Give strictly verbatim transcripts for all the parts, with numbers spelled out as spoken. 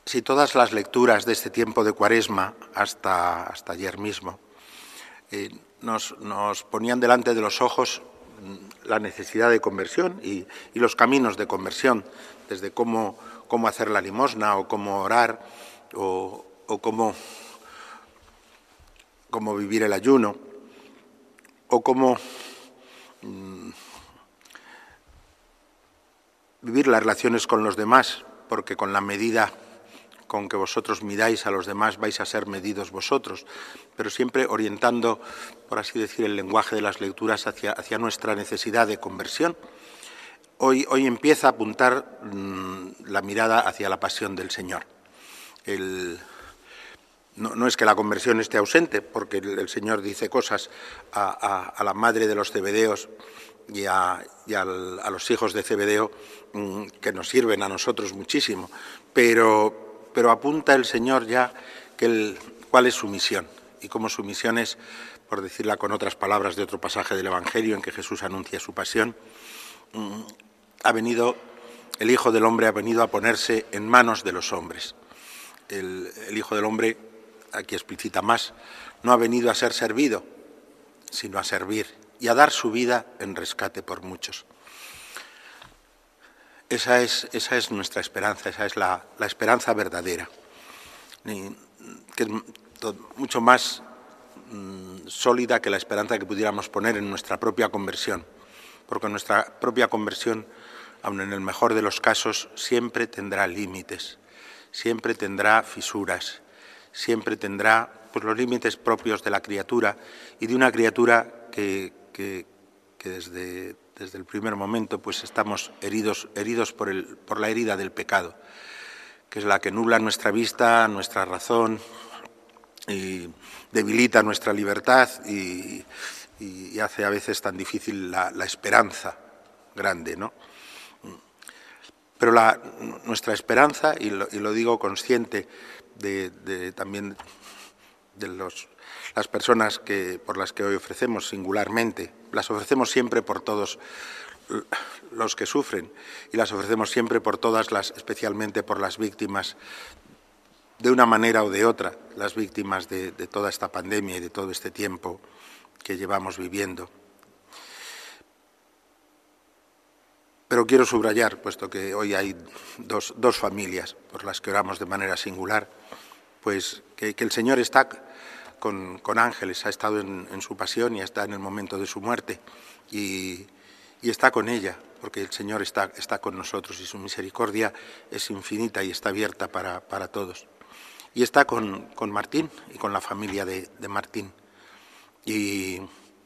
Si todas las lecturas de este tiempo de Cuaresma, hasta, hasta ayer mismo, eh, nos, nos ponían delante de los ojos la necesidad de conversión y, y los caminos de conversión, desde cómo, cómo hacer la limosna o cómo orar o, o cómo, cómo vivir el ayuno o cómo mmm, vivir las relaciones con los demás, porque con la medida con que vosotros midáis a los demás vais a ser medidos vosotros, pero siempre orientando, por así decir, el lenguaje de las lecturas hacia, hacia nuestra necesidad de conversión. Hoy, hoy empieza a apuntar mmm, la mirada hacia la pasión del Señor. El, no, no es que la conversión esté ausente, porque el, el Señor dice cosas a, a, a la madre de los Zebedeos y, a, y al, a los hijos de Zebedeo mmm, que nos sirven a nosotros muchísimo, pero... pero apunta el Señor ya que el, cuál es su misión y cómo su misión es, por decirla con otras palabras de otro pasaje del Evangelio en que Jesús anuncia su pasión, ha venido, el Hijo del Hombre ha venido a ponerse en manos de los hombres. El, el Hijo del Hombre, aquí explicita más, no ha venido a ser servido, sino a servir y a dar su vida en rescate por muchos. Esa es, esa es nuestra esperanza, esa es la, la esperanza verdadera, y, que es mucho más mmm, sólida que la esperanza que pudiéramos poner en nuestra propia conversión, porque nuestra propia conversión, aun en el mejor de los casos, siempre tendrá límites, siempre tendrá fisuras, siempre tendrá pues, los límites propios de la criatura y de una criatura que, que, que desde... desde el primer momento pues estamos heridos, heridos por, el, por la herida del pecado, que es la que nubla nuestra vista, nuestra razón, y debilita nuestra libertad y, y hace a veces tan difícil la, la esperanza grande, ¿no? Pero la, nuestra esperanza, y lo, y lo digo consciente de, de, también de los... las personas que, por las que hoy ofrecemos singularmente, las ofrecemos siempre por todos los que sufren y las ofrecemos siempre por todas las, especialmente por las víctimas, de una manera o de otra, las víctimas de, de toda esta pandemia y de todo este tiempo que llevamos viviendo. Pero quiero subrayar, puesto que hoy hay dos, dos familias por las que oramos de manera singular, pues que, que el Señor está Con, con ángeles, ha estado en, en su pasión y está en el momento de su muerte y, y está con ella, porque el Señor está, está con nosotros y su misericordia es infinita y está abierta para, para todos. Y está con, con Martín y con la familia de, de Martín. Y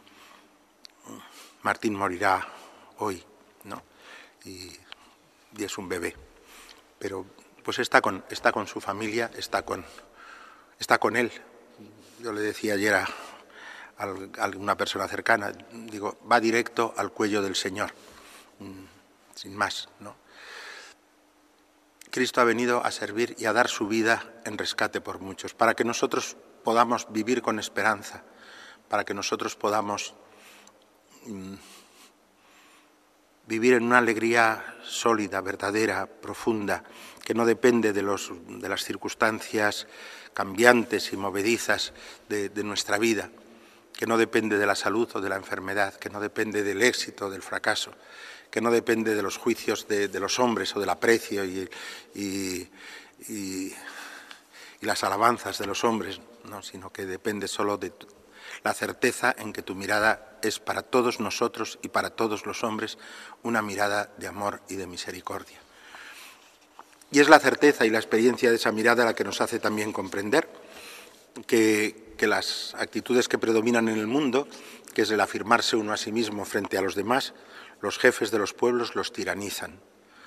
Martín morirá hoy, ¿no? Y, y es un bebé, pero pues está con, está con su familia, está con, está con él. Yo le decía ayer a, a una persona cercana, digo, va directo al cuello del Señor, sin más, ¿no? Cristo ha venido a servir y a dar su vida en rescate por muchos, para que nosotros podamos vivir con esperanza, para que nosotros podamos mmm, vivir en una alegría sólida, verdadera, profunda, que no depende de, los, de las circunstancias cambiantes y movedizas de, de nuestra vida, que no depende de la salud o de la enfermedad, que no depende del éxito o del fracaso, que no depende de los juicios de, de los hombres o del aprecio y, y, y, y las alabanzas de los hombres, ¿no? Sino que depende solo de la certeza en que tu mirada es para todos nosotros y para todos los hombres una mirada de amor y de misericordia. Y es la certeza y la experiencia de esa mirada la que nos hace también comprender que, que las actitudes que predominan en el mundo, que es el afirmarse uno a sí mismo frente a los demás, los jefes de los pueblos los tiranizan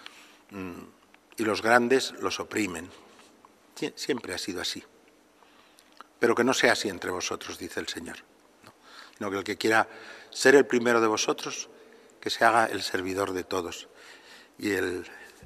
y los grandes los oprimen. Siempre ha sido así. Pero que no sea así entre vosotros, dice el Señor, ¿no? Sino que el que quiera ser el primero de vosotros, que se haga el servidor de todos. Y el...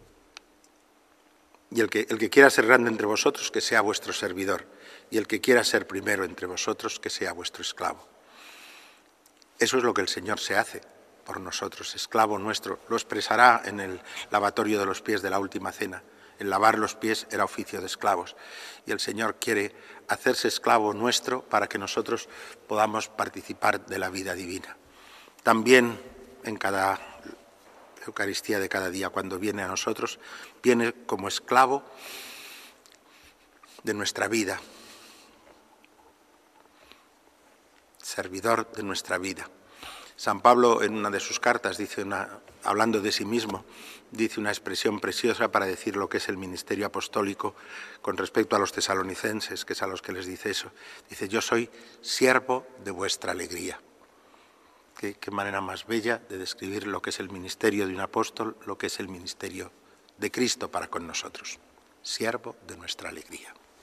Y el que, el que quiera ser grande entre vosotros, que sea vuestro servidor. Y el que quiera ser primero entre vosotros, que sea vuestro esclavo. Eso es lo que el Señor se hace por nosotros, esclavo nuestro. Lo expresará en el lavatorio de los pies de la última cena. el lavar los pies era oficio de esclavos. Y el Señor quiere hacerse esclavo nuestro para que nosotros podamos participar de la vida divina. También en cada Eucaristía de cada día, cuando viene a nosotros, viene como esclavo de nuestra vida, servidor de nuestra vida. San Pablo, en una de sus cartas, dice una, hablando de sí mismo, dice una expresión preciosa para decir lo que es el ministerio apostólico con respecto a los tesalonicenses, que es a los que les dice eso. Dice, yo soy siervo de vuestra alegría. Qué, qué manera más bella de describir lo que es el ministerio de un apóstol, lo que es el ministerio de Cristo para con nosotros. Siervo de nuestra alegría.